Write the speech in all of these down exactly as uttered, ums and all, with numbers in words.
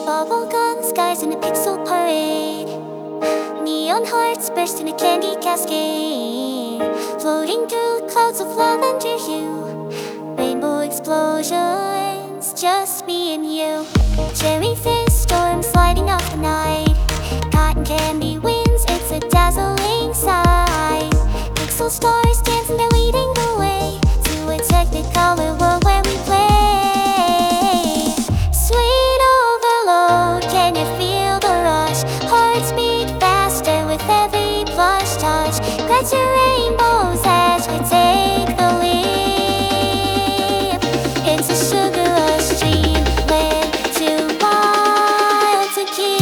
Bubblegum skies in a pixel parade. Neon hearts burst in a candy cascade. Floating through clouds of lavender hue. Rainbow explosions, just me and you. Jellyfish storms lighting up the night. Cotton candy winds, it's a dazzling sight. Pixel stars dancing, they're leading the way to a technicolor world where we play. Sweet overload, can you feel the rush? Hearts beat faster with every plush touch. Grab your rainbows as we take the leap into sugar rush dreamland, too wild to keep.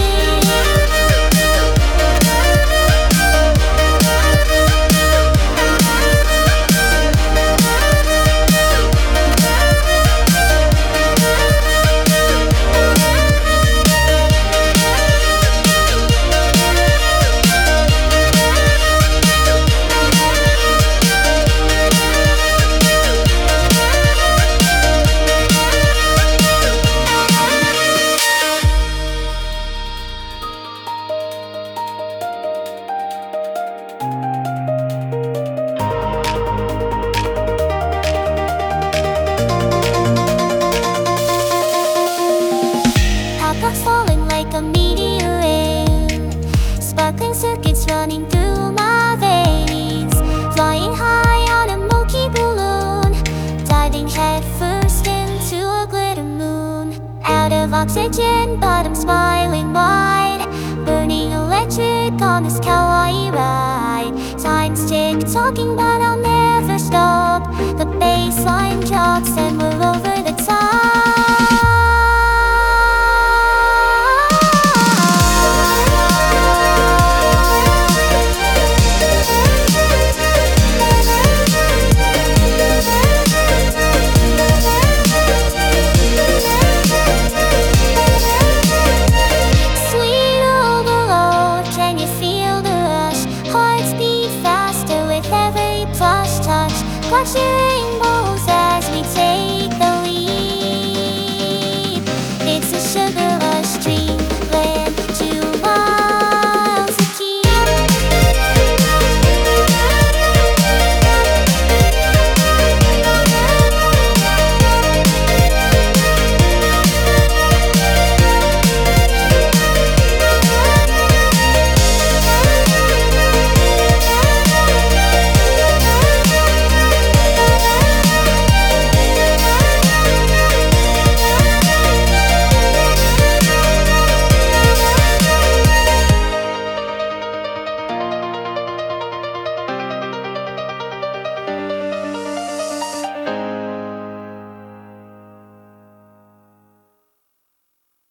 Falling like a meteor rain. Sparkling circuits running through my veins. Flying high on a milky balloon. Diving head first into a glitter moon. Out of oxygen, but I'm smiling wide. Burning electric on this kawaii ride. Time's tick-tocking, but I'll never stop. The bass line drops and we're over